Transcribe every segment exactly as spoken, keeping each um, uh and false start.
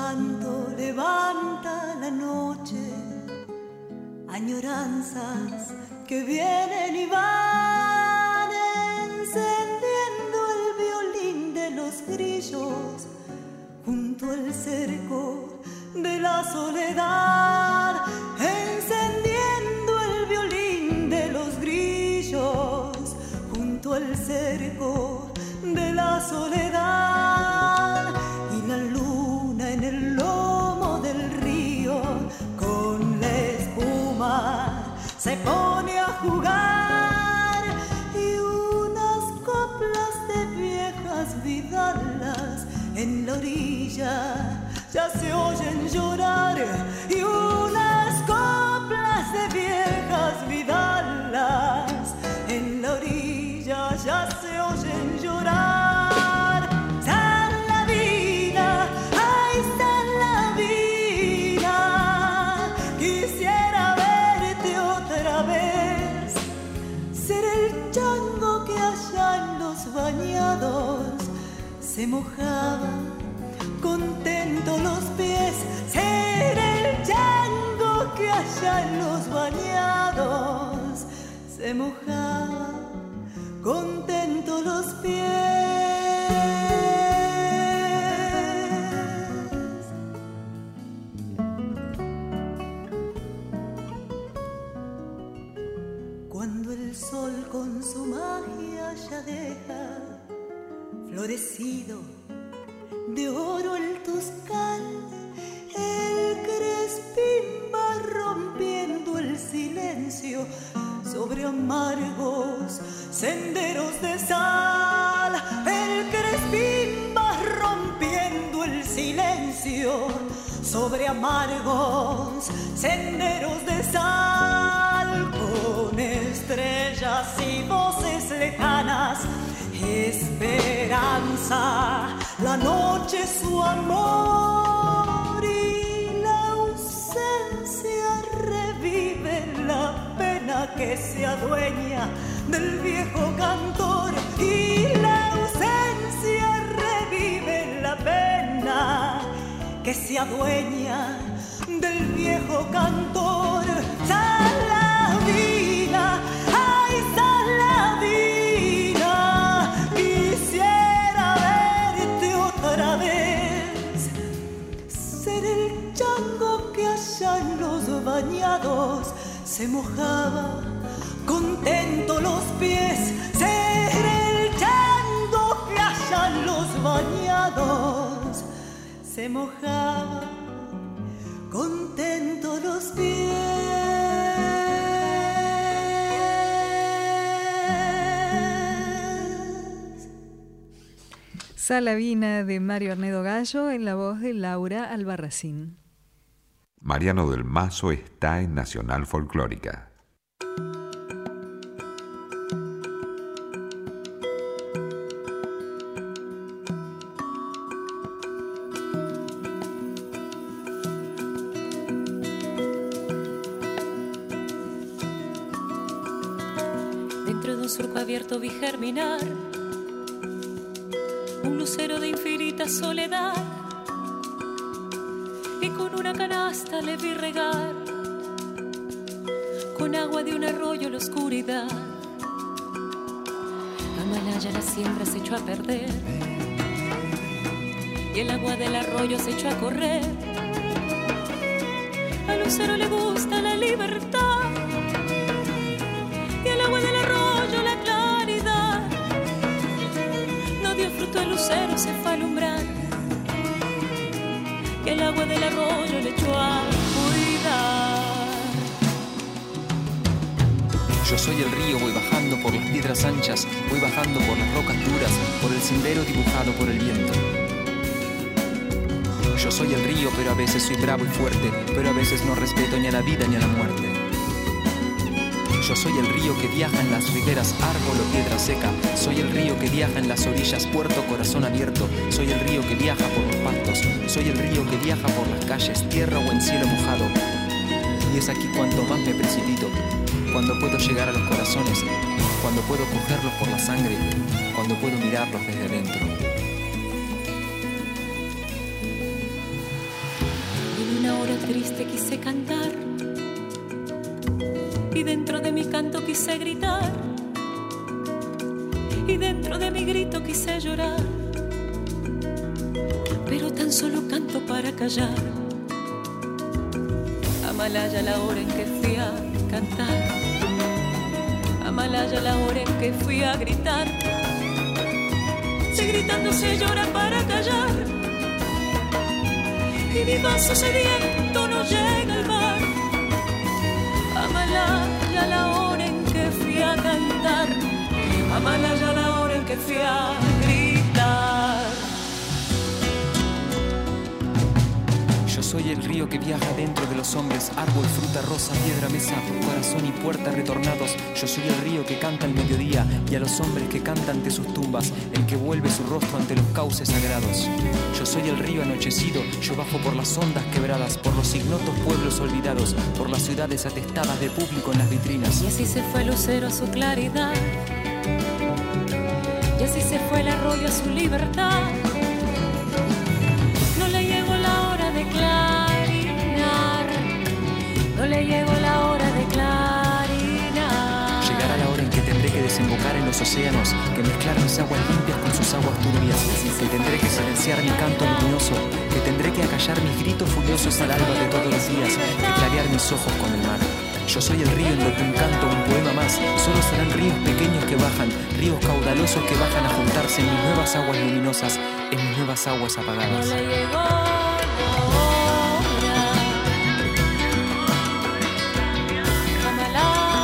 canto levanta la noche, añoranzas que vienen y van, encendiendo el violín de los grillos junto al cerco de la soledad, encendiendo el violín de los grillos junto al cerco de la soledad, y la luna en el lomo del río con la espuma se pone a jugar, y unas coplas de viejas vidalas en la orilla ya se oyen llorar, y unas coplas de viejas vidalas en la orilla ya se oyen llorar. Salavina, ay Salavina, quisiera verte otra vez, ser el chango que allá en los bañados se mojaba contento los pies, ser el chango que allá en los bañados se mojaba contento los pies. Cuando el sol con su magia ya deja florecido de oro el Tuscal, el crespín va rompiendo el silencio sobre amargos senderos de sal, el crespín va rompiendo el silencio sobre amargos senderos de sal, con estrellas y voces lejanas, esperanza, la noche su amor, y la ausencia revive la pena que se adueña del viejo cantor, y la ausencia revive la pena que se adueña del viejo cantor. Salavina, ay Salavina, quisiera verte otra vez, ser el chango que allá en los bañados se mojaba contento los pies, ser el chango que allá en los bañados se mojaba contento los pies. Salavina de Mario Arnedo Gallo en la voz de Laura Albarracín. Mariano del Mazo está en Nacional Folclórica. Dentro de un surco abierto vi germinar un lucero de infinita soledad, y con una canasta le vi regar con agua de un arroyo la oscuridad. Amalaya la siembra se echó a perder y el agua del arroyo se echó a correr. Al lucero le gusta la libertad y el agua del arroyo la claridad. No dio fruto el lucero, se fue a alumbrar, que el agua del arroyo le echó a cuidar. Yo soy el río, voy bajando por las piedras anchas, voy bajando por las rocas duras, por el sendero dibujado por el viento. Yo soy el río, pero a veces soy bravo y fuerte, pero a veces no respeto ni a la vida ni a la muerte. Yo soy el río que viaja en las rigueras, árbol o piedra seca. Soy el río que viaja en las orillas, puerto, corazón abierto. Soy el río que viaja por los pastos. Soy el río que viaja por las calles, tierra o en cielo mojado. Y es aquí cuanto más me precipito, cuando puedo llegar a los corazones, cuando puedo cogerlos por la sangre, cuando puedo mirarlos desde dentro. triste quise cantar y dentro de mi canto quise gritar y dentro de mi grito quise llorar, pero tan solo canto para callar. Amalaya la hora en que fui a cantar, Amalaya la hora en que fui a gritar. Si gritando se llora para callar y mi vaso sediento no llega al mar. Amalaya la hora en que fui a cantar, Amalaya la hora en que fui a gritar. Yo soy el río que viaja dentro de los hombres, árbol, fruta, rosa, piedra, mesa, corazón y puerta retornados. Yo soy el río que canta al mediodía y a los hombres que cantan ante sus tumbas, el que vuelve su rostro ante los cauces sagrados. Yo soy el río anochecido, yo bajo por las ondas quebradas, por los ignotos pueblos olvidados, por las ciudades atestadas de público en las vitrinas. Y así se fue el lucero a su claridad, y así se fue el arroyo a su libertad. No le llegó la hora de clarinar, no le llegó la hora de clarinar. Llegará la hora en que tendré que desembocar en los océanos, que mezclar mis aguas limpias con sus aguas turbias, que tendré que silenciar mi canto luminoso, que tendré que acallar mis gritos furiosos al alba de todos los días, que clarear mis ojos con el mar. Yo soy el río en donde un canto, un poema más, solo serán ríos pequeños que bajan, ríos caudalosos que bajan a juntarse en mis nuevas aguas luminosas, en mis nuevas aguas apagadas. No le llegó la hora, Amalaya.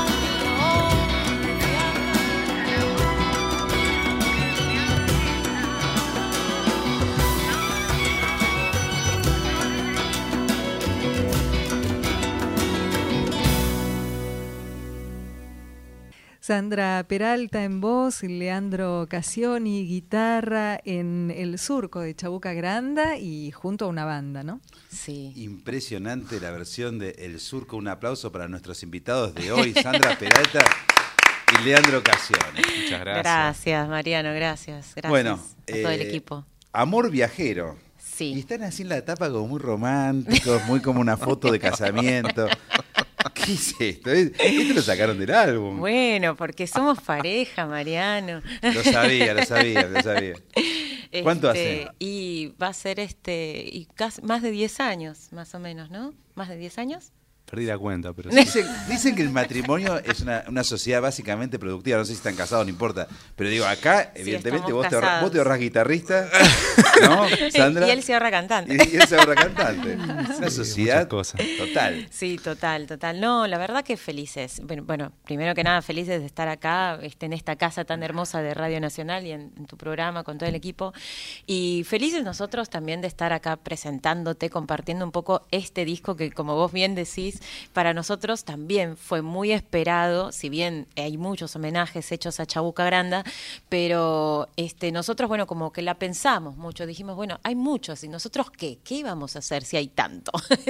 Sandra Peralta en voz, Leandro Cassioni guitarra en el surco de Chabuca Granda y junto a una banda, ¿no? Sí. Impresionante la versión de El Surco. Un aplauso para nuestros invitados de hoy, Sandra Peralta y Leandro Cassioni. Muchas gracias. Gracias, Mariano, gracias. Gracias bueno, a todo eh, el equipo. Amor viajero. Sí. Y están así en la tapa como muy románticos, muy como una foto de casamiento. ¿Qué es esto? Esto lo sacaron del álbum. Bueno, porque somos pareja, Mariano. Lo sabía, lo sabía, lo sabía. ¿Cuánto Este, hace? Y va a ser este y casi, más de diez años, más o menos, ¿no? ¿Más de diez años? Perdí la cuenta, pero sí. Dicen, dicen que el matrimonio es una, una sociedad básicamente productiva. No sé si están casados, no importa. Pero digo, acá, Sí, evidentemente, estamos vos te, ahorras, casados. vos te ahorras guitarrista, ¿no, Sandra? Y él se ahorra cantante. Y él se ahorra cantante. Una sociedad muchas cosas. total. Sí, total, total. No, la verdad que felices. Bueno, bueno, primero que nada, felices de estar acá, este, en esta casa tan hermosa de Radio Nacional y en, en tu programa con todo el equipo. Y felices nosotros también de estar acá presentándote, compartiendo un poco este disco que, como vos bien decís, para nosotros también fue muy esperado, si bien hay muchos homenajes hechos a Chabuca Granda, pero este, nosotros, bueno, como que la pensamos mucho, dijimos, bueno, hay muchos, ¿y nosotros qué? ¿Qué íbamos a hacer si hay tanto?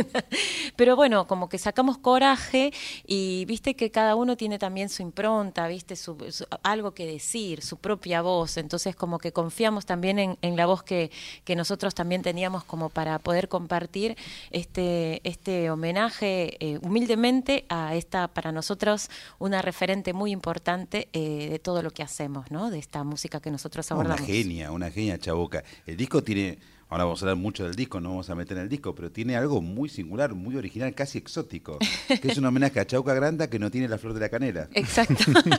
Pero bueno, como que sacamos coraje y viste que cada uno tiene también su impronta, viste, su, su, algo que decir, su propia voz, entonces como que confiamos también en, en la voz que, que nosotros también teníamos como para poder compartir este, este homenaje eh, humildemente a esta, para nosotros, una referente muy importante eh, de todo lo que hacemos, ¿no? De esta música que nosotros abordamos. Una genia, una genia Chabuca. El disco tiene, ahora vamos a hablar mucho del disco, no vamos a meter en el disco, pero tiene algo muy singular, muy original, casi exótico, que es un homenaje a Chabuca Granda que no tiene la flor de la canela. Exacto.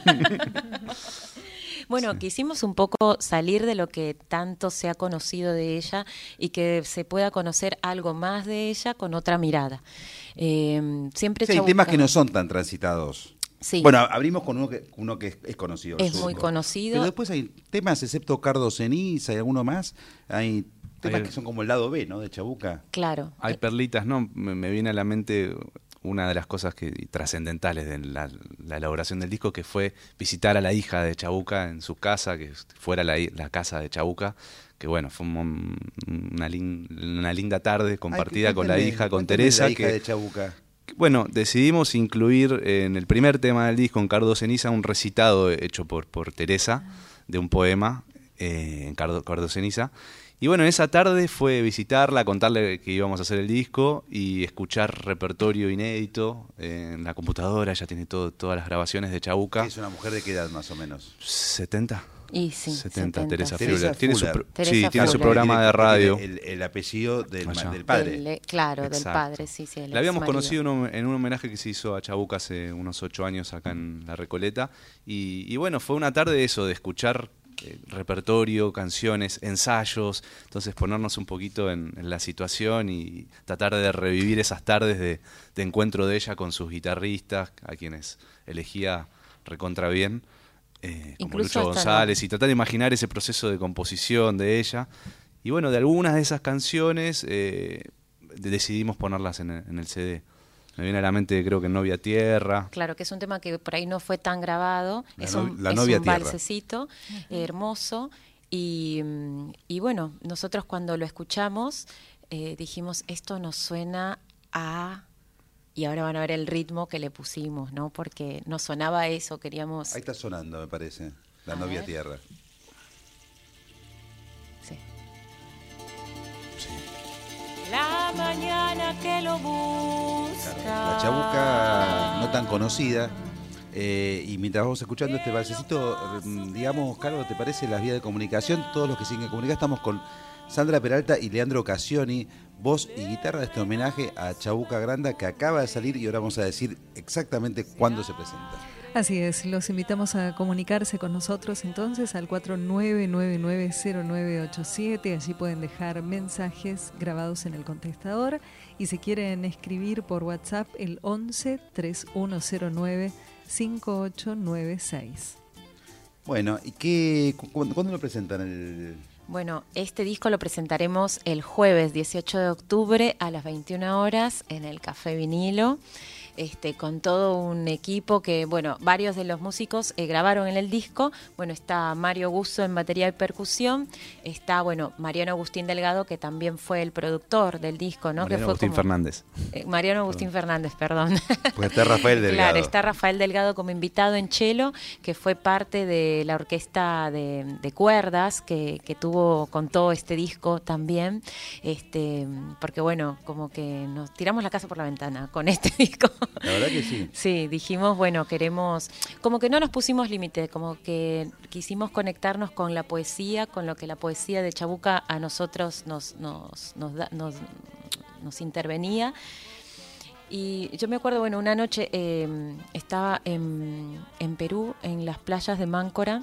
Bueno, sí. Quisimos un poco salir de lo que tanto se ha conocido de ella y que se pueda conocer algo más de ella con otra mirada. Eh, siempre sí, hay Chabuca... temas que no son tan transitados. Sí. Bueno, abrimos con uno que, uno que es, es conocido. Es surco. muy conocido. Pero después hay temas, excepto Cardo Ceniza y alguno más, hay temas hay... que son como el lado B, ¿no? De Chabuca. Claro. Hay perlitas, ¿no? Me, me viene a la mente una de las cosas que trascendentales de la, la elaboración del disco, que fue visitar a la hija de Chabuca en su casa, que fuera la, la casa de Chabuca, que bueno, fue un, una, lin, una linda tarde compartida Ay, con la hija, con Teresa. La hija que, de Chabuca. Bueno, decidimos incluir en el primer tema del disco, en Cardo Ceniza, un recitado hecho por, por Teresa de un poema eh, en Cardo, Cardo Ceniza. Y bueno, esa tarde fue visitarla, contarle que íbamos a hacer el disco y escuchar repertorio inédito eh, en la computadora. Ella tiene todo, todas las grabaciones de Chabuca. ¿Es una mujer de qué edad más o menos? ¿setenta? Y sí, setenta, setenta. Teresa Teresa Fuller. Tiene su, Fuller. pro- Teresa sí, tiene su Fuller. programa de radio. El, el apellido del, Allá. del padre. Del- claro, Exacto. del padre, sí, sí. el La habíamos exmarido. conocido en un, en un homenaje que se hizo a Chabuca hace unos ocho años acá en La Recoleta. Y, y bueno, fue una tarde de eso, de escuchar eh, repertorio, canciones, ensayos. Entonces ponernos un poquito en, en la situación y tratar de revivir esas tardes de, de encuentro de ella con sus guitarristas, a quienes elegía recontra bien. Eh, como Incluso Lucho hasta González, no- y tratar de imaginar ese proceso de composición de ella. Y bueno, de algunas de esas canciones eh, de- decidimos ponerlas en el, en el C D. Me viene a la mente, creo que Novia Tierra. Claro, que es un tema que por ahí no fue tan grabado. La es no- un, la es novia un tierra. valsecito eh, hermoso. Y, mm, y bueno, nosotros cuando lo escuchamos eh, dijimos, esto nos suena a... Y ahora van a ver el ritmo que le pusimos, ¿no? Porque nos sonaba eso, queríamos... Ahí está sonando, me parece. La A novia ver. tierra. Sí. La mañana que lo busca. La Chabuca no tan conocida. Eh, y mientras vamos escuchando este balsecito, mm, digamos, Carlos, ¿te parece las vías de comunicación? Todos los que siguen comunicar, estamos con Sandra Peralta y Leandro Cassioni, voz y guitarra de este homenaje a Chabuca Granda que acaba de salir y ahora vamos a decir exactamente cuándo se presenta. Así es, los invitamos a comunicarse con nosotros entonces al cuatro nueve nueve nueve cero nueve ocho siete, allí pueden dejar mensajes grabados en el contestador y si quieren escribir por WhatsApp el once treinta y uno cero nueve cincuenta y ocho noventa y seis. Bueno, ¿y qué, cu- cuándo, cuándo lo presentan? El... Bueno, este disco lo presentaremos el jueves dieciocho de octubre a las veintiuna horas en el Café Vinilo. Este, con todo un equipo que, bueno, varios de los músicos eh, grabaron en el disco. Bueno, está Mario Guzzo en batería y percusión, está, bueno, Mariano Agustín Delgado, que también fue el productor del disco, ¿no? Mariano que fue Agustín como- Fernández. eh, Mariano Agustín Fernández, perdón. Pues está Rafael Delgado. Claro, está Rafael Delgado como invitado en cello, que fue parte de la orquesta de, de cuerdas que, que tuvo con todo este disco también, este, porque bueno, como que nos tiramos la casa por la ventana con este disco. La verdad que sí. Sí, dijimos, bueno, queremos, como que no nos pusimos límite, como que quisimos conectarnos con la poesía, con lo que la poesía de Chabuca a nosotros nos, nos, nos, da- nos, nos intervenía. Y yo me acuerdo, bueno, una noche eh, estaba en, en Perú, en las playas de Máncora,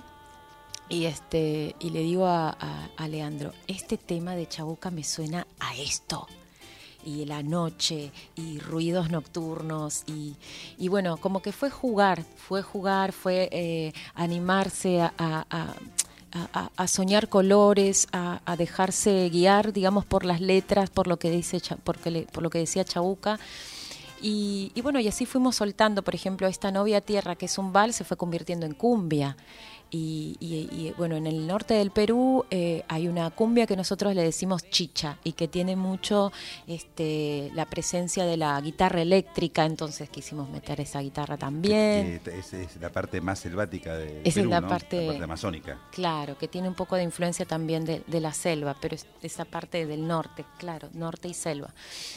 y este y le digo a, a, a Leandro, este tema de Chabuca me suena a esto. Y la noche, y ruidos nocturnos, y, y bueno, como que fue jugar, fue jugar, fue eh, animarse a... a, a A, a soñar colores, a, a dejarse guiar, digamos, por las letras, por lo que dice, Cha- porque le- por lo que decía Chabuca. Y, y bueno, y así fuimos soltando, por ejemplo, esta Novia Tierra, que es un vals, se fue convirtiendo en cumbia. Y, y- y, bueno, en el norte del Perú eh, hay una cumbia que nosotros le decimos chicha y que tiene mucho este, la presencia de la guitarra eléctrica, entonces quisimos meter esa guitarra también. Que- que es, es la parte más selvática de Esa es Perú, la ¿no? parte- La parte amazónica. Claro, que tiene un poco de influencia también de, de la selva, pero es esa parte del norte, claro, norte y selva.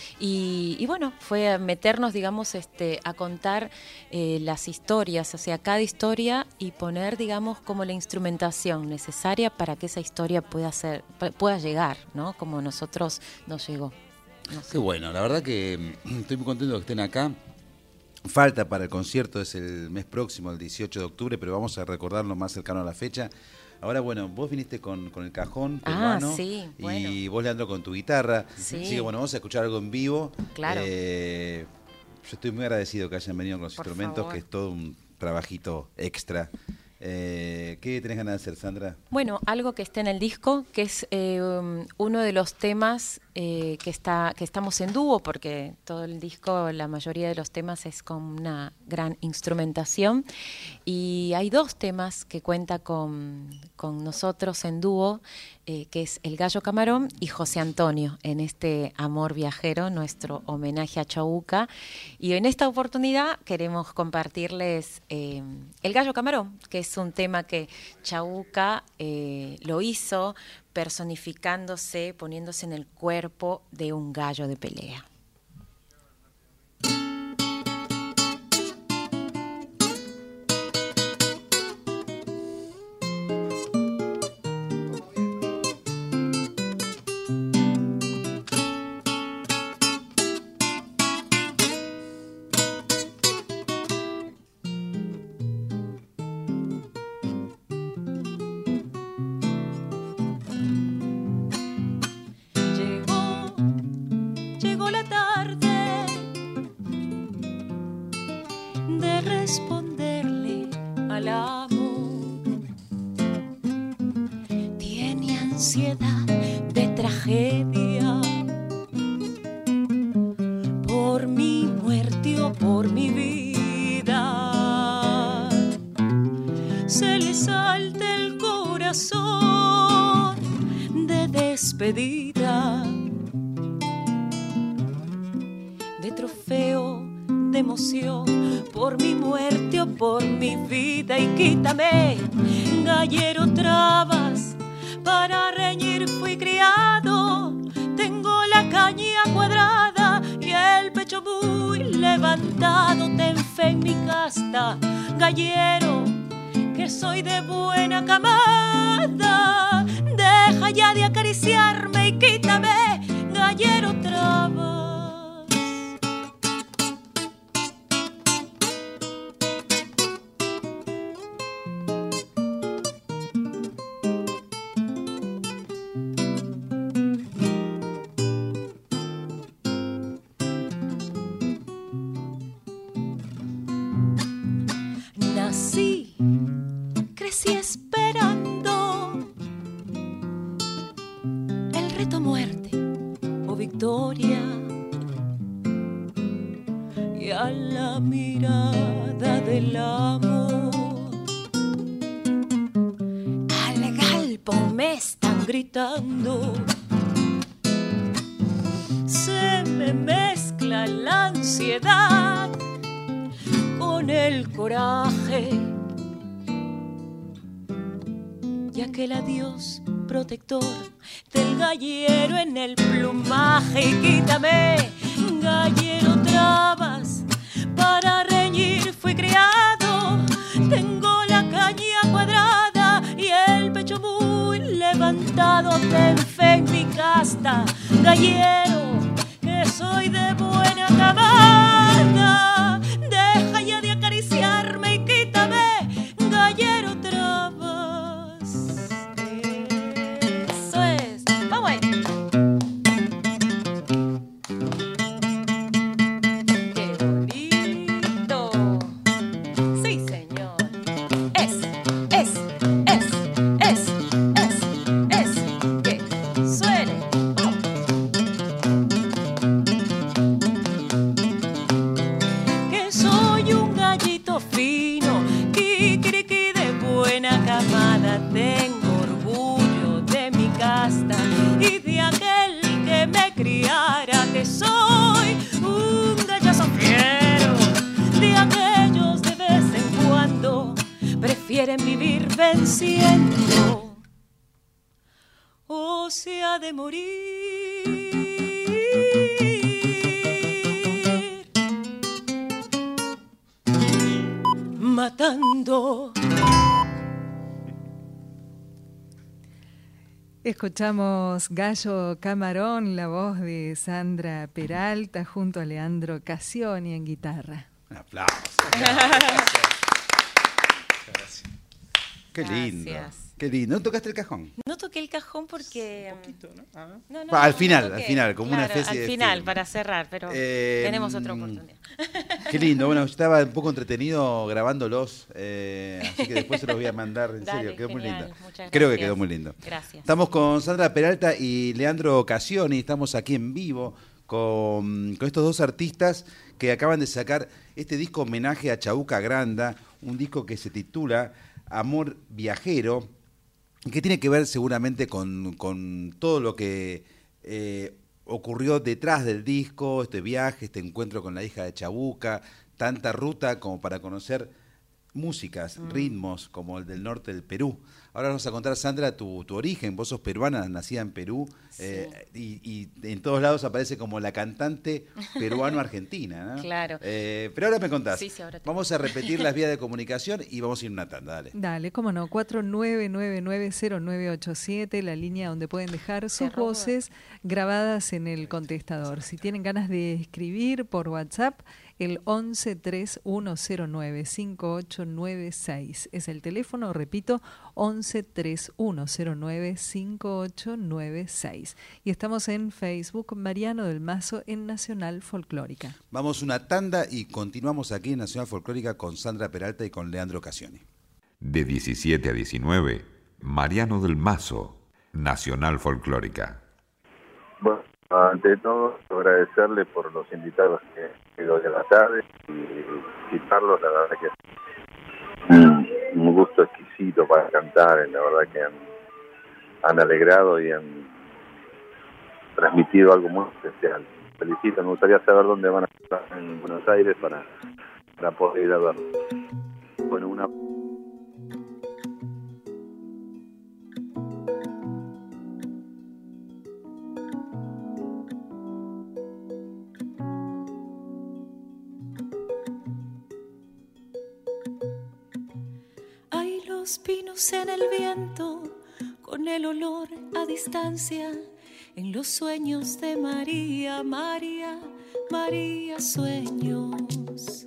Y, y bueno, fue a meternos, digamos, este, a contar eh, las historias, o sea, cada historia y poner, digamos, como la instrumentación necesaria para que esa historia pueda ser, pu- pueda llegar, ¿no? Como nosotros nos llegó. No sé. Qué bueno, la verdad que mm, estoy muy contento de que estén acá. Falta para el concierto, es el mes próximo, el dieciocho de octubre, pero vamos a recordarlo más cercano a la fecha. Ahora, bueno, vos viniste con, con el cajón Ah, peruano sí, bueno. y vos, Leandro, con tu guitarra. Sí. Así que, bueno, vamos a escuchar algo en vivo. Claro. Eh, yo estoy muy agradecido que hayan venido con los Por instrumentos, favor. que es todo un trabajito extra. Eh, ¿Qué tenés ganas de hacer, Sandra? Bueno, algo que está en el disco, que es eh, um, uno de los temas eh, que está que estamos en dúo, porque todo el disco, la mayoría de los temas es con una gran instrumentación. Y hay dos temas que cuenta con, con nosotros en dúo, eh, que es El Gallo Camarón y José Antonio, en este Amor Viajero, nuestro homenaje a Chabuca. Y en esta oportunidad queremos compartirles eh, El Gallo Camarón, que es un tema que Chabuca eh, lo hizo personificándose, poniéndose en el cuerpo de un gallo de pelea. De trofeo, de emoción, por mi muerte o por mi vida. Y quítame, gallero, trabas, para reñir fui criado. Tengo la caña cuadrada y el pecho muy levantado. Ten fe en mi casta, gallero, que soy de buena camada. Deja ya de acariciarme y quítame, gallero, trabas. Nací, crecí esperando el reto muerte o victoria, y a la mirada del amor al galpón me están gritando. Se me mezcla la ansiedad con el coraje, y aquel adiós protector del gallero en el plumaje. Y quítame, gallero, trabas, para reñir fui criado. Tengo la caña cuadrada y el pecho muy levantado. Ten fe en mi casta, gallero, que soy de buena camada. Deja ya de acariciarme y quítame, gallero, trabas. Eso es. Vamos ahí. Qué bonito. Sí, señor. Es, es, es, es, es, es. Que suene. Vamos. Que soy un gallito fino, kikiriki de buena camada. Tengo orgullo de mi casta y de aquel que me criara. Que soy un gallazo fiero, de aquellos de vez en cuando prefieren vivir venciendo o se ha de morir matando. Escuchamos Gallo Camarón, la voz de Sandra Peralta junto a Leandro Cassioni en guitarra. Un aplauso. Qué lindo. Gracias. Qué lindo. ¿No tocaste el cajón? No toqué el cajón porque... Un poquito, ¿no? Ah. No, no, Pa- al no final, toqué. al final, como una Claro, especie al de final, film. para cerrar, pero Eh, tenemos otra oportunidad. Qué lindo. Bueno, yo estaba un poco entretenido grabándolos, eh, así que después se los voy a mandar. En Dale, serio, quedó muy genial. lindo. Muchas Creo que gracias. quedó muy lindo. Gracias. Estamos con Sandra Peralta y Leandro Cassioni. Estamos aquí en vivo con, con estos dos artistas que acaban de sacar este disco homenaje a Chabuca Granda, un disco que se titula Amor Viajero, que tiene que ver seguramente con, con todo lo que eh, ocurrió detrás del disco, este viaje, este encuentro con la hija de Chabuca, tanta ruta como para conocer músicas, mm. ritmos, como el del norte del Perú. Ahora vamos a contar, Sandra, tu, tu origen. Vos sos peruana, nacida en Perú, sí. eh, y, y en todos lados aparece como la cantante peruano-argentina, ¿no? Claro. Eh, pero ahora me contás. Sí, sí, ahora te... Vamos a repetir las vías de comunicación y vamos a ir a una tanda, dale. Dale, cómo no, cuatro nueve nueve nueve cero nueve ocho siete, la línea donde pueden dejar sus voces grabadas en el contestador. Si tienen ganas de escribir por WhatsApp, el once tres uno cero nueve cinco ocho nueve seis es el teléfono, repito, once tres uno cero nueve cinco ocho nueve seis. Y estamos en Facebook, Mariano del Mazo en Nacional Folclórica. Vamos una tanda y continuamos aquí en Nacional Folclórica con Sandra Peralta y con Leandro Casioni. De diecisiete a diecinueve, Mariano del Mazo, Nacional Folclórica. Bueno, ante todo, agradecerle por los invitados que, que hoy de la tarde y citarlos, la verdad que es un, un gusto exquisito para cantar, la verdad que han, han alegrado y han transmitido algo muy especial. Felicito, me gustaría saber dónde van a estar en Buenos Aires para, para poder ir a verlo. Bueno, una... Los pinos en el viento, con el olor a distancia, en los sueños de María, María, María sueños.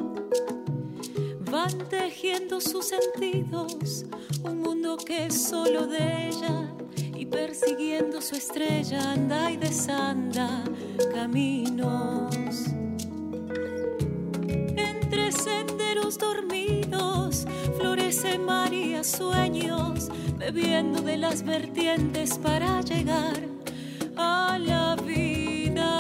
Van tejiendo sus sentidos, un mundo que es solo de ella, y persiguiendo su estrella anda y desanda caminos. Entre senderos dormidos florece María sueños, bebiendo de las vertientes para llegar a la vida.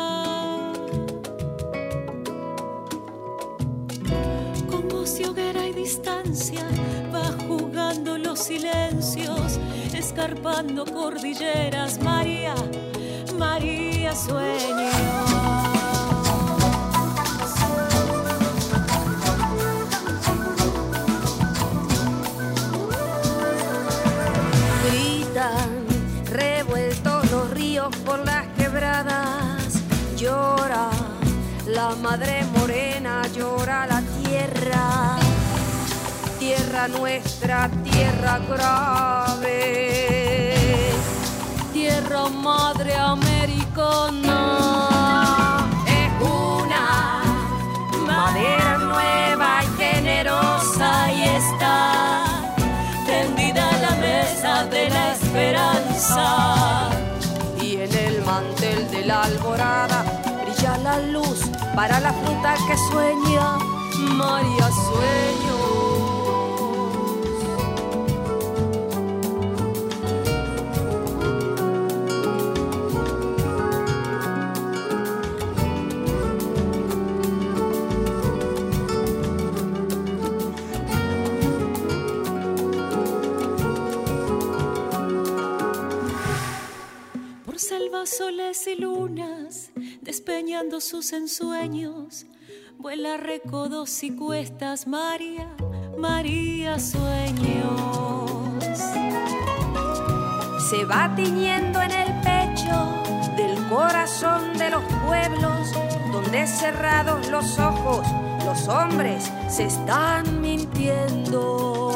Con voz y hoguera y distancia va jugando los silencios, escarpando cordilleras. María, María sueños. Revueltos los ríos por las quebradas, llora la madre morena, llora la tierra, tierra nuestra, tierra grave, tierra madre americana. Es una madera nueva y generosa y está tendida a la mesa de la esperanza, y en el mantel de la alborada brilla la luz para la fruta que sueña María sueños. Selvas, soles y lunas, despeñando sus ensueños, vuela recodos y cuestas María, María sueños. Se va tiñendo en el pecho del corazón de los pueblos, donde cerrados los ojos los hombres se están mintiendo.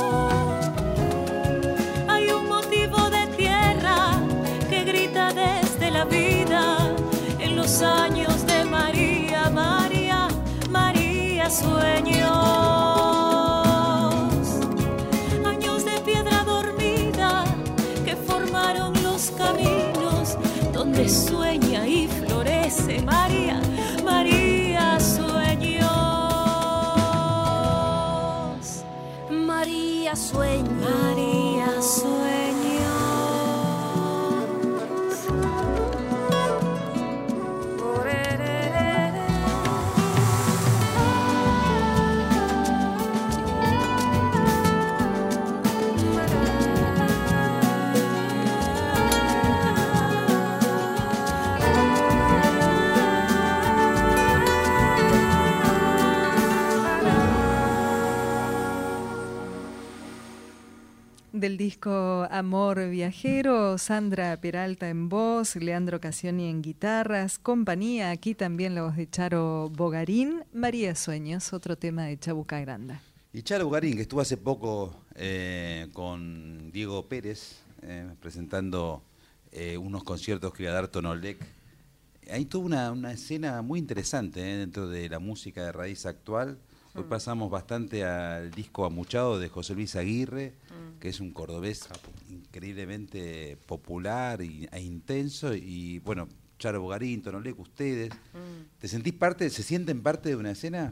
Hay un motivo de tierra que grita desde la vida en los años de María, María, María sueños. Años de piedra dormida que formaron los caminos donde sueña y florece María, María sueños. María sueños. María sueños. del disco Amor Viajero, Sandra Peralta en voz, Leandro Cassioni en guitarras, compañía, aquí también la voz de Charo Bogarín, María Sueños, otro tema de Chabuca Granda. Y Charo Bogarín, que estuvo hace poco eh, con Diego Pérez, eh, presentando eh, unos conciertos que iba a dar Tonolec. Ahí tuvo una, una escena muy interesante eh, dentro de la música de raíz actual. Hoy mm. pasamos bastante al disco Amuchado de José Luis Aguirre, mm. que es un cordobés increíblemente popular y, e intenso. Y bueno, Charo Bogarín, Tonolec, ustedes. Mm. ¿Te sentís parte, se sienten parte de una escena?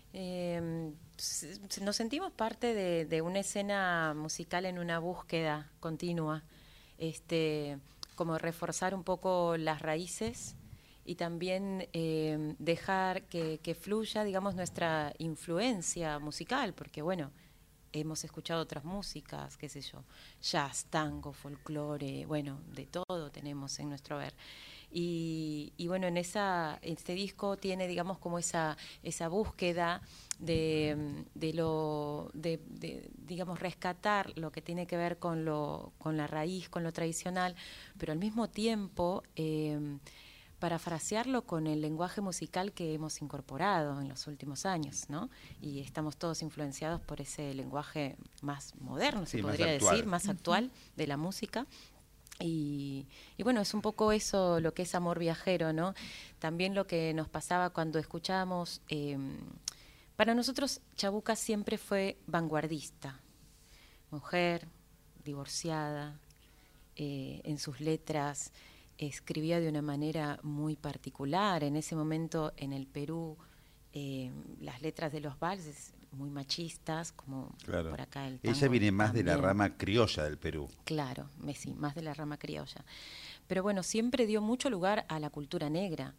Eh, nos sentimos parte de, de una escena musical en una búsqueda continua, este, como reforzar un poco las raíces y también eh, dejar que, que fluya, digamos, nuestra influencia musical, porque bueno, hemos escuchado otras músicas, qué sé yo, jazz, tango, folclore, bueno, de todo tenemos en nuestro haber. Y, y bueno, en esa este disco tiene, digamos, como esa esa búsqueda de, de lo de, de digamos rescatar lo que tiene que ver con lo con la raíz, con lo tradicional, pero al mismo tiempo eh, parafrasearlo con el lenguaje musical que hemos incorporado en los últimos años, ¿no? Y estamos todos influenciados por ese lenguaje más moderno, sí, se podría decir, más actual de la música. Y, y bueno, es un poco eso lo que es Amor Viajero, ¿no? También lo que nos pasaba cuando escuchábamos, eh, para nosotros Chabuca siempre fue vanguardista, mujer, divorciada, eh, en sus letras escribía de una manera muy particular. En ese momento en el Perú, eh, las letras de los valses muy machistas, como claro. por acá el tango. Ella viene más también. de la rama criolla del Perú. Claro, sí, más de la rama criolla. Pero bueno, siempre dio mucho lugar a la cultura negra.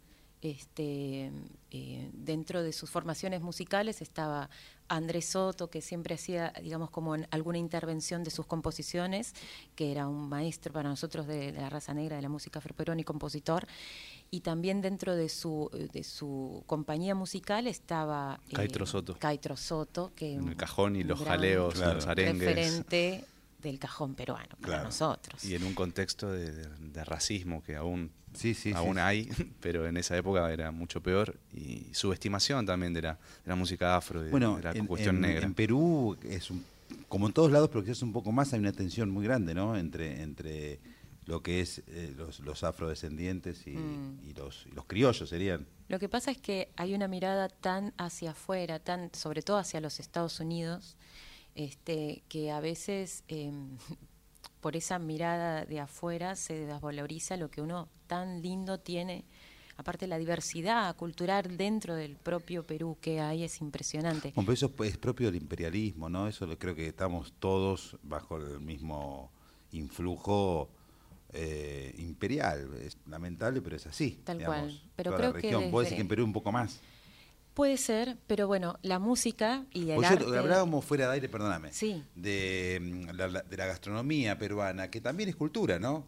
Este, eh, dentro de sus formaciones musicales estaba Andrés Soto, que siempre hacía, digamos, como en alguna intervención de sus composiciones, que era un maestro para nosotros de, de la raza negra de la música afroperuana y compositor. Y también dentro de su de su compañía musical estaba eh, Caitro Soto. Caitro Soto, que en el cajón y los jaleos, claro. los arengues. Referente del cajón peruano para claro. nosotros. Y en un contexto de, de, de racismo que aún, sí, sí, aún sí, hay, sí. pero en esa época era mucho peor. Y subestimación también de la, de la música afro, de, bueno, de la en, cuestión en, negra. En Perú, es un, como en todos lados, pero quizás un poco más, hay una tensión muy grande, ¿no? Entre, entre lo que es eh, los, los afrodescendientes y, mm. y, los, y los criollos serían. Lo que pasa es que hay una mirada tan hacia afuera, tan sobre todo hacia los Estados Unidos, este, que a veces eh, por esa mirada de afuera se desvaloriza lo que uno tan lindo tiene. Aparte, la diversidad cultural dentro del propio Perú que hay es impresionante. Bueno, pero eso es propio del imperialismo, ¿no? Eso lo, creo que estamos todos bajo el mismo influjo eh, imperial. Es lamentable, pero es así. Tal digamos, cual. Pero toda creo la región. que ¿Vos decís que en Perú un poco más? Puede ser, pero bueno, la música y el pues arte... Yo, hablábamos fuera de aire, perdóname, sí. de, la, de la gastronomía peruana, que también es cultura, ¿no?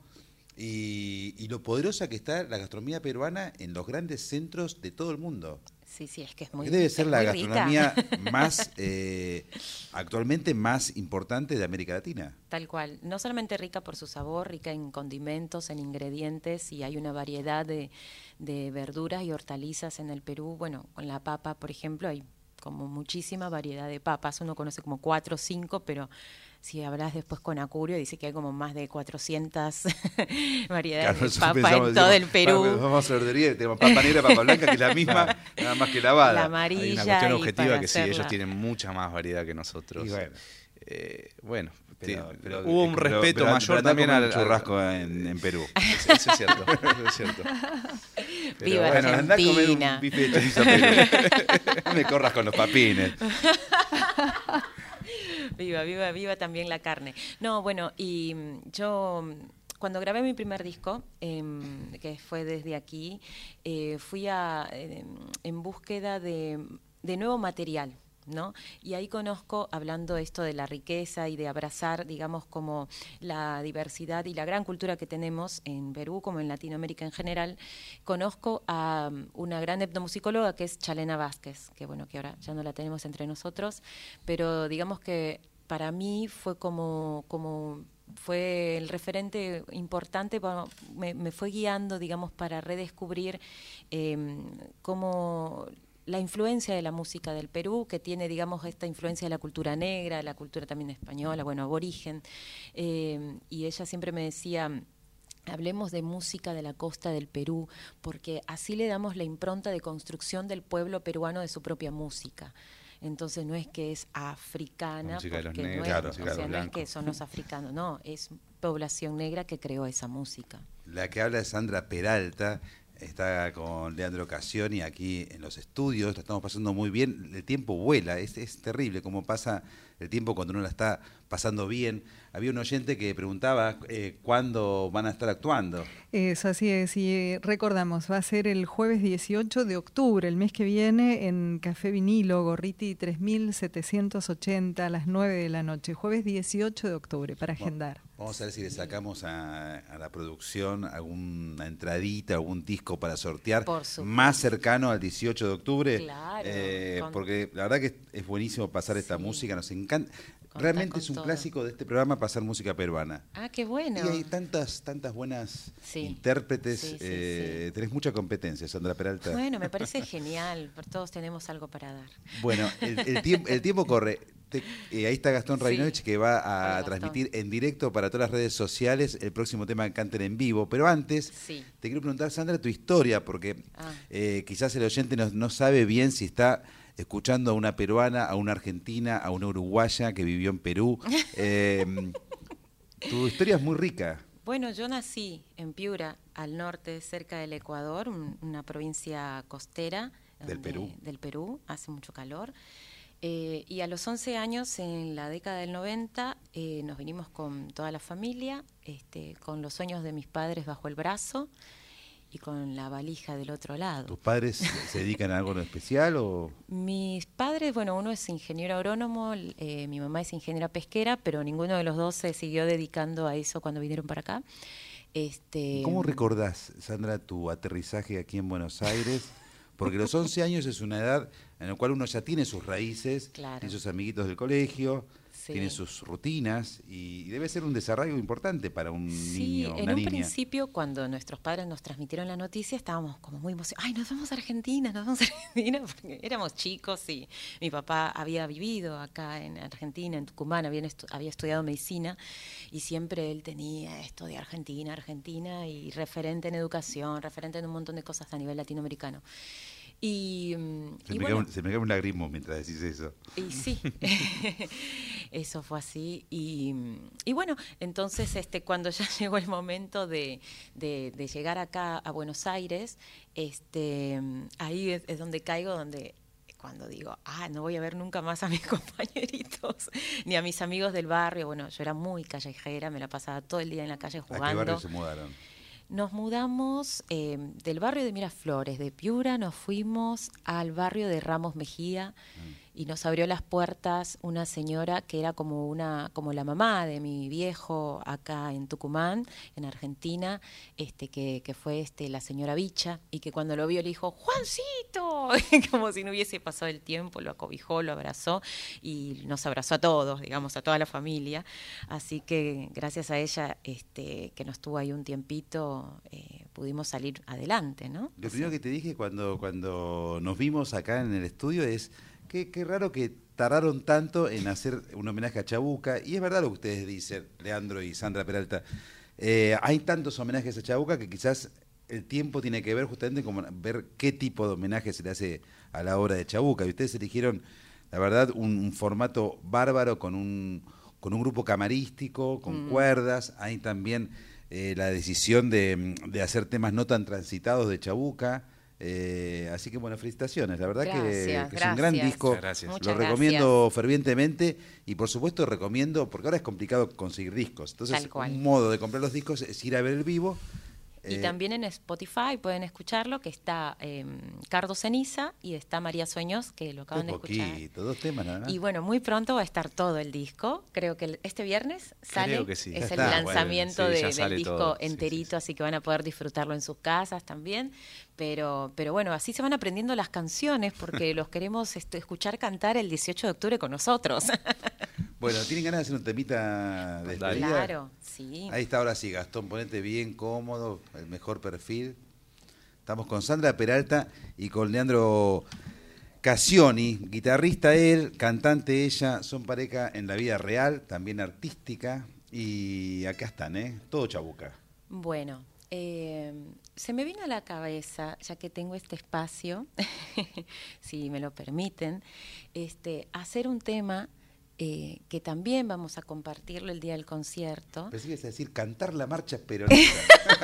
Y, y lo poderosa que está la gastronomía peruana en los grandes centros de todo el mundo. Sí, sí, es que es muy Debe ser la gastronomía rica. más, eh, actualmente más importante de América Latina. Tal cual, no solamente rica por su sabor, rica en condimentos, en ingredientes, y hay una variedad de, de verduras y hortalizas en el Perú. Bueno, con la papa, por ejemplo, hay como muchísima variedad de papas. Uno conoce como cuatro o cinco, pero si hablas después con Acurio, dice que hay como más de cuatrocientas variedades claro, de papa pensamos, en todo decimos, el Perú. Vamos a la verduría, tenemos papa negra, papa blanca, que es la misma, nada más que lavada. La amarilla. Hay una cuestión objetiva que hacerla. sí, ellos tienen mucha más variedad que nosotros. Y bueno, eh, bueno pero, pero, hubo un pero, respeto pero, mayor pero también al, al churrasco en, en Perú. Eso, eso es cierto, eso es cierto. Pero Viva bueno, Argentina. Andá a comer un bife de chorizo a Perú. No me corras con los papines. Viva, viva, viva también la carne. No, bueno, y yo cuando grabé mi primer disco, eh, que fue desde aquí, eh, fui a, eh, en búsqueda de, de nuevo material, ¿no? Y ahí conozco, hablando esto de la riqueza y de abrazar, digamos, como la diversidad y la gran cultura que tenemos en Perú, como en Latinoamérica en general, conozco a una gran etnomusicóloga que es Chalena Vázquez, que bueno, que ahora ya no la tenemos entre nosotros, pero digamos que para mí fue como, como fue el referente importante, me, me fue guiando, digamos, para redescubrir eh, cómo la influencia de la música del Perú, que tiene, digamos, esta influencia de la cultura negra, la cultura también española, bueno, aborigen, eh, y ella siempre me decía, hablemos de música de la costa del Perú, porque así le damos la impronta de construcción del pueblo peruano de su propia música. Entonces no es que es africana, porque negros, no, es, claro, o claro, sea, no es que son los africanos, no, es población negra que creó esa música. La que habla es Sandra Peralta, está con Leandro Cassioni aquí en los estudios, la estamos pasando muy bien, el tiempo vuela, es, es terrible cómo pasa el tiempo cuando uno la está pasando bien. Había un oyente que preguntaba eh, cuándo van a estar actuando. Es así es, y eh, recordamos, va a ser el jueves dieciocho de octubre, el mes que viene, en Café Vinilo, Gorriti tres mil setecientos ochenta, a las nueve de la noche, jueves dieciocho de octubre, para agendar. Bueno, vamos a ver si le sacamos a, a la producción alguna entradita, algún disco para sortear, más cercano al dieciocho de octubre, claro, eh, con... porque la verdad que es buenísimo pasar esta sí. música, nos encanta. Contar Realmente es un todo. Clásico de este programa pasar música peruana. Ah, qué bueno. Y hay tantas tantas buenas sí. intérpretes. Sí, sí, eh, sí. Tenés mucha competencia, Sandra Peralta. Bueno, me parece genial. Todos tenemos algo para dar. Bueno, el, el, tiempo, el tiempo corre. Te, eh, ahí está Gastón Rainovich sí. que va a Hola, transmitir Gastón. En directo para todas las redes sociales el próximo tema que canten en vivo. Pero antes, sí. te quiero preguntar, Sandra, tu historia, porque ah. eh, quizás el oyente no, no sabe bien si está escuchando a una peruana, a una argentina, a una uruguaya que vivió en Perú. Eh, tu historia es muy rica. Bueno, yo nací en Piura, al norte, cerca del Ecuador, un, una provincia costera. Del donde, Perú. Del Perú, hace mucho calor. Eh, y a los once años, en la década del noventa, eh, nos vinimos con toda la familia, este, con los sueños de mis padres bajo el brazo y con la valija del otro lado. ¿Tus padres se dedican a algo en especial o...? Mis padres, bueno, uno es ingeniero agrónomo, eh, mi mamá es ingeniera pesquera, pero ninguno de los dos se siguió dedicando a eso cuando vinieron para acá. Este, ¿Cómo recordás, Sandra, tu aterrizaje aquí en Buenos Aires? Porque los once años es una edad en la cual uno ya tiene sus raíces, claro. tiene sus amiguitos del colegio, sí. tiene sus rutinas y debe ser un desarrollo importante para un sí, niño, en una un niña. principio, cuando nuestros padres nos transmitieron la noticia, estábamos como muy emocionados. ¡Ay, nos vamos a Argentina, nos vamos a Argentina! Porque éramos chicos y mi papá había vivido acá en Argentina, en Tucumán, había, estu había estudiado medicina y siempre él tenía esto de Argentina, Argentina y referente en educación, referente en un montón de cosas a nivel latinoamericano. Y, se, y me bueno, cae un, se me cae un lagrimo mientras decís eso. Y sí, eso fue así. Y, y bueno, entonces este, cuando ya llegó el momento de, de, de llegar acá a Buenos Aires, este, ahí es, es donde caigo, donde cuando digo, ah, no voy a ver nunca más a mis compañeritos, ni a mis amigos del barrio. Bueno, yo era muy callejera, me la pasaba todo el día en la calle jugando. ¿A qué barrio se mudaron? Nos mudamos eh, del barrio de Miraflores, de Piura, nos fuimos al barrio de Ramos Mejía mm. y nos abrió las puertas una señora que era como una como la mamá de mi viejo acá en Tucumán, en Argentina, este que, que fue este la señora Bicha, y que cuando lo vio le dijo, ¡Juancito! Como si no hubiese pasado el tiempo, lo acobijó, lo abrazó y nos abrazó a todos, digamos, a toda la familia. Así que gracias a ella, este que nos tuvo ahí un tiempito, Eh, pudimos salir adelante, ¿no? Lo primero que te dije cuando, cuando nos vimos acá en el estudio es que qué raro que tardaron tanto en hacer un homenaje a Chabuca, y es verdad lo que ustedes dicen, Leandro y Sandra Peralta. Eh, hay tantos homenajes a Chabuca que quizás el tiempo tiene que ver justamente con ver qué tipo de homenaje se le hace a la obra de Chabuca, y ustedes eligieron, la verdad, un, un formato bárbaro con un, con un grupo camarístico, con mm. cuerdas. Hay también Eh, la decisión de, de hacer temas no tan transitados de Chabuca, eh, así que bueno, felicitaciones, la verdad gracias, que, que gracias. es un gran disco, Muchas lo recomiendo fervientemente y por supuesto recomiendo, porque ahora es complicado conseguir discos, entonces un modo de comprar los discos es ir a ver el vivo. Y eh, también en Spotify pueden escucharlo, que está eh, Cardo Ceniza y está María Sueños, que lo acaban de escuchar. Poquito, dos temas nada más. Y bueno, muy pronto va a estar todo el disco. Creo que el, este viernes sale, Creo que sí. es Ya el está, lanzamiento bueno, sí, de, ya del disco todo. enterito, sí, sí, sí. así que van a poder disfrutarlo en sus casas también. Pero, pero bueno, así se van aprendiendo las canciones porque los queremos este, escuchar cantar el dieciocho de octubre con nosotros. Bueno, ¿tienen ganas de hacer un temita de despedida? Claro, sí. Ahí está, ahora sí, Gastón, ponete bien cómodo, el mejor perfil. Estamos con Sandra Peralta y con Leandro Cassioni, guitarrista él, cantante ella, son pareja en la vida real, también artística, y acá están, ¿eh? Todo Chabuca. Bueno, eh, se me vino a la cabeza, ya que tengo este espacio, si me lo permiten, este, hacer un tema eh, que también vamos a compartirlo el día del concierto. Pensé que ibas a decir cantar la marcha peronista.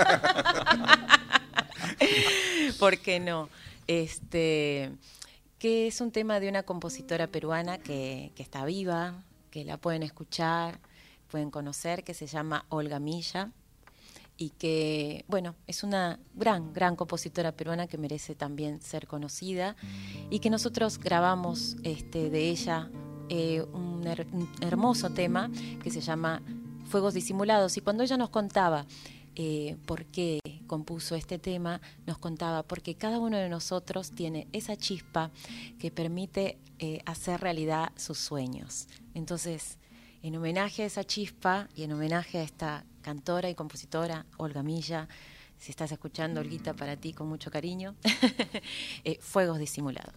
¿Por qué no? Este, que es un tema de una compositora peruana que, que está viva, que la pueden escuchar, pueden conocer, que se llama Olga Milla, y que, bueno, es una gran, gran compositora peruana que merece también ser conocida, y que nosotros grabamos este, de ella eh, un, her un hermoso tema que se llama Fuegos Disimulados, y cuando ella nos contaba eh, por qué compuso este tema, nos contaba porque cada uno de nosotros tiene esa chispa que permite eh, hacer realidad sus sueños. Entonces, en homenaje a esa chispa y en homenaje a esta cantora y compositora, Olga Milla, si estás escuchando, Olguita, para ti con mucho cariño, eh, Fuegos Disimulados.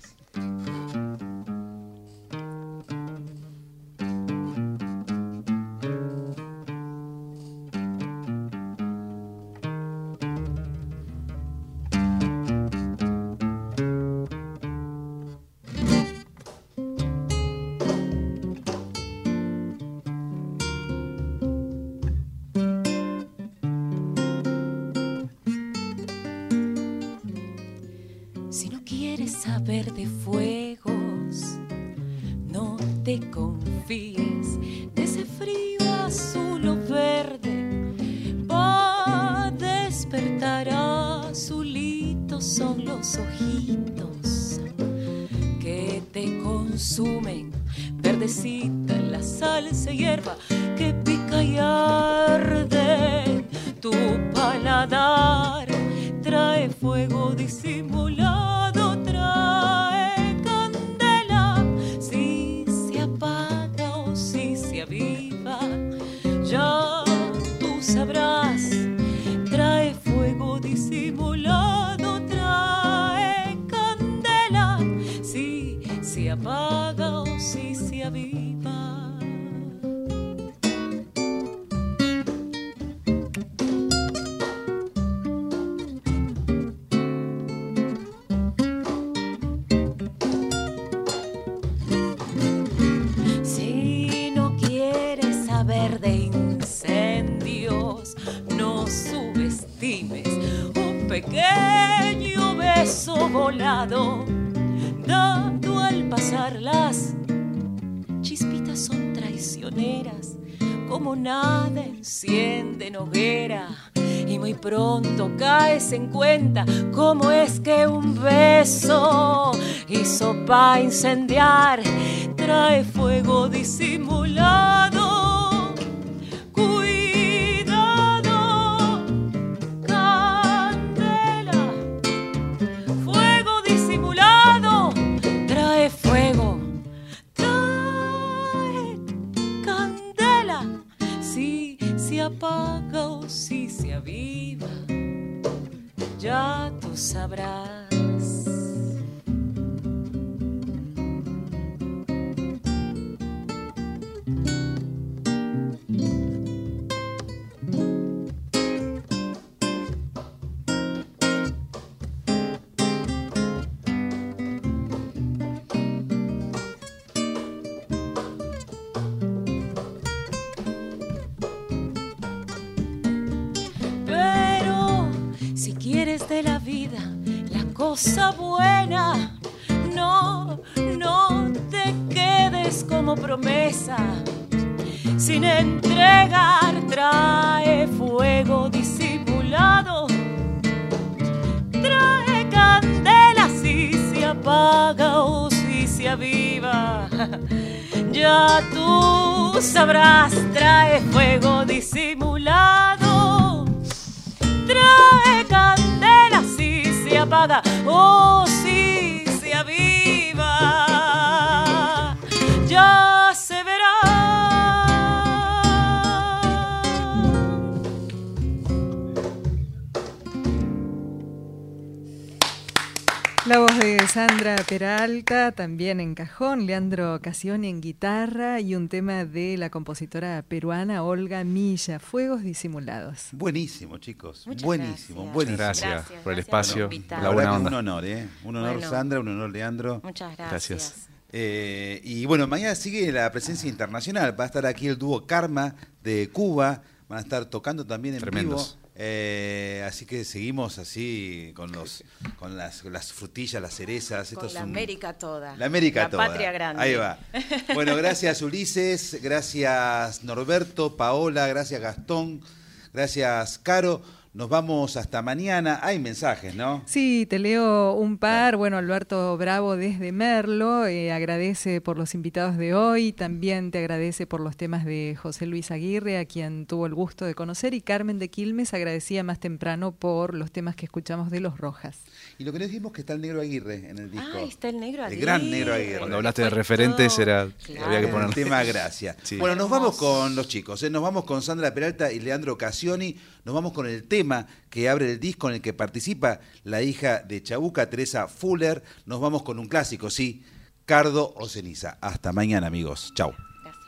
De fuegos, no te confíes de ese frío azul o verde, va a despertar azulitos, son los ojitos que te consumen, verdecita la salsa y hierba que pica y arde, tu paladar trae fuego disimulado. Ya tú sabrás, trae fuego disimulado, trae candela, si se apaga o si se aviva. Si no quieres saber de incendios, no subestimes un pequeño beso volado, dado al pasar. Las chispitas son traicioneras, como nada encienden hoguera, y muy pronto caes en cuenta cómo es que un beso hizo pa' incendiar, trae fuego disimulado. Apaga o si se aviva, ya tú sabrás. De la vida, la cosa buena, no, no te quedes como promesa, sin entregar, trae fuego disimulado, trae candela si se apaga o si se aviva, ya tú sabrás, trae fuego disimulado, trae candela si se apaga o si se aviva, ya se verá. Sandra Peralta, también en cajón, Leandro Cassioni en guitarra y un tema de la compositora peruana Olga Milla, Fuegos Disimulados. Buenísimo, chicos. Muchas buenísimo, gracias. buenísimo. Gracias, Gracias, por el gracias espacio, por invitarme. la La buena verdad que onda. un honor, ¿eh? Un honor, Bueno. Sandra, un honor, Leandro. Muchas gracias. Gracias. Eh, y bueno, mañana sigue la presencia internacional. Va a estar aquí el dúo Karma de Cuba. Van a estar tocando también en Tremendos. vivo. Eh, así que seguimos así con los con las, las frutillas, las cerezas. Con Esto es la un- América toda. La América la toda. patria grande. Ahí va. Bueno, gracias Ulises, gracias Norberto, Paola, gracias Gastón, gracias Caro. Nos vamos hasta mañana. Hay mensajes, ¿no? Sí, te leo un par. Bueno, Alberto Bravo desde Merlo eh, agradece por los invitados de hoy. También te agradece por los temas de José Luis Aguirre, a quien tuvo el gusto de conocer. Y Carmen de Quilmes agradecía más temprano por los temas que escuchamos de Los Rojas. Y lo que nos dijimos que está el Negro Aguirre en el disco. Ah, está el Negro El Aguirre. gran Negro Aguirre. Cuando hablaste de Fue referentes todo. era Claro. había que El poner tema Gracia. Sí. Bueno, nos Hermoso. vamos con los chicos, ¿eh? Nos vamos con Sandra Peralta y Leandro Cassioni, nos vamos con el tema que abre el disco en el que participa la hija de Chabuca, Teresa Fuller, nos vamos con un clásico, sí, Cardo o Ceniza. Hasta mañana, amigos. Chau. Gracias.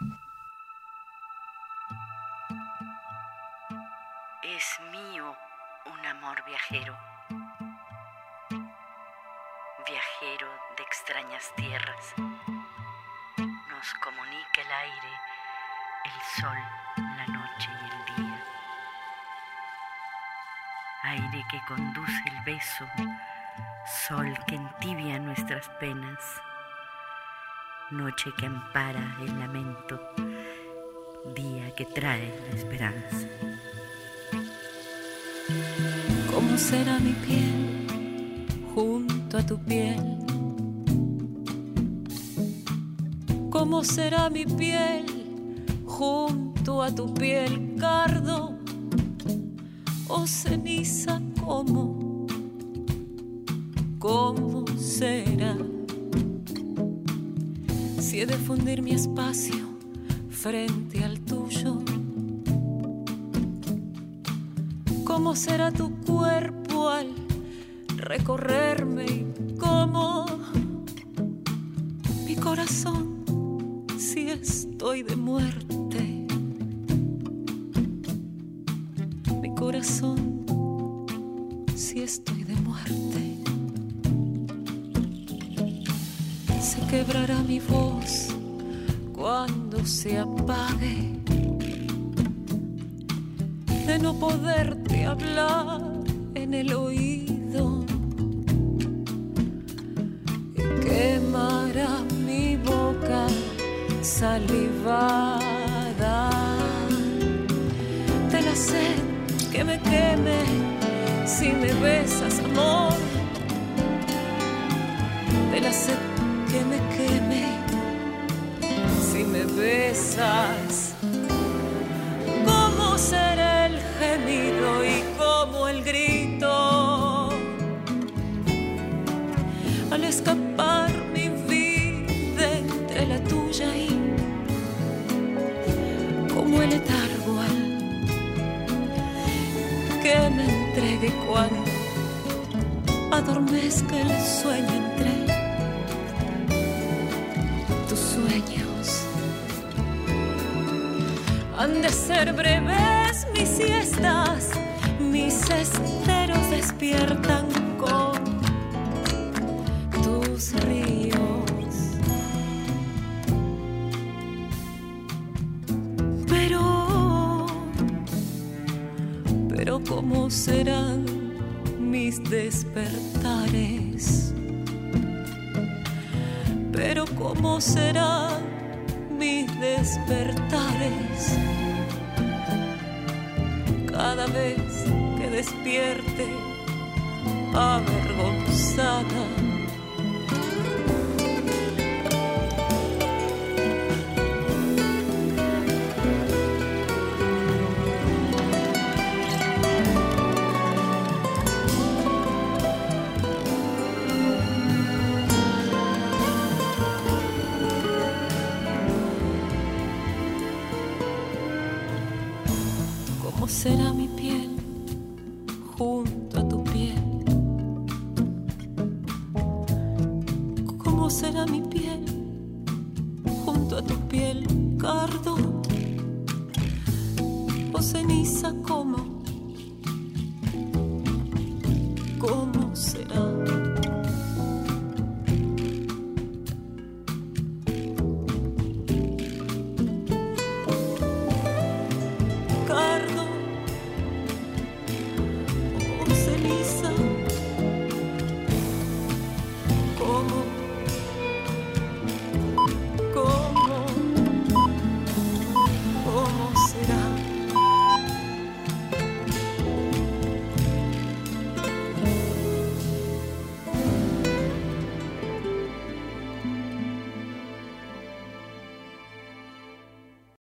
Es mío un amor viajero, viajero de extrañas tierras. Nos comunica el aire, el sol, la noche y el día. Aire que conduce el beso, sol que entibia nuestras penas, noche que ampara el lamento, día que trae la esperanza. ¿Cómo será mi piel junto a tu piel? ¿Cómo será mi piel junto a tu piel, cardo o ceniza? ¿Cómo? ¿Cómo será? Si he de fundir mi espacio frente al tuyo, ¿cómo será tu cuerpo al recorrerme? ¿Y cómo mi corazón si estoy de muerte? Mi corazón si estoy de muerte. Se quebrará mi voz cuando se apague, de no poderte hablar en el oído, y quemará mi boca salivada de la sed que me queme si me besas, amor, de la sed que me queme si me besas. ¿Cómo será el gemido y cómo el grito al escapar mi vida entre la tuya y como el letargo al que me entregue cuando adormezca el sueño entre tus sueños? Han de ser breves mis siestas, mis esteros despiertan con tus ríos. Pero, pero ¿cómo serán mis despertares? Pero ¿cómo serán mis despertares? Cada vez que despierte avergonzada, ¿cómo será mi piel junto a tu piel? piel cardo o ceniza como